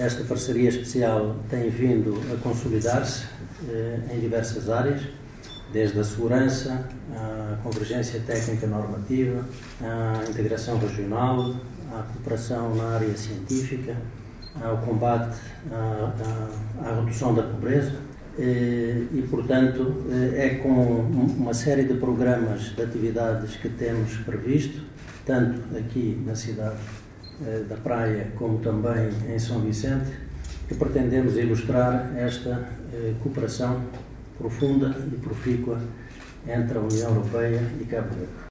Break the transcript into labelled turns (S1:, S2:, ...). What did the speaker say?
S1: Esta parceria especial tem vindo a consolidar-se em diversas áreas, desde a segurança, a convergência técnica normativa, a integração regional, a cooperação na área científica, ao combate à redução da pobreza e, portanto, é com uma série de programas de atividades que temos previsto, tanto aqui na cidade da Praia como também em São Vicente, que pretendemos ilustrar esta cooperação profunda e profícua entre a União Europeia e Cabo Verde.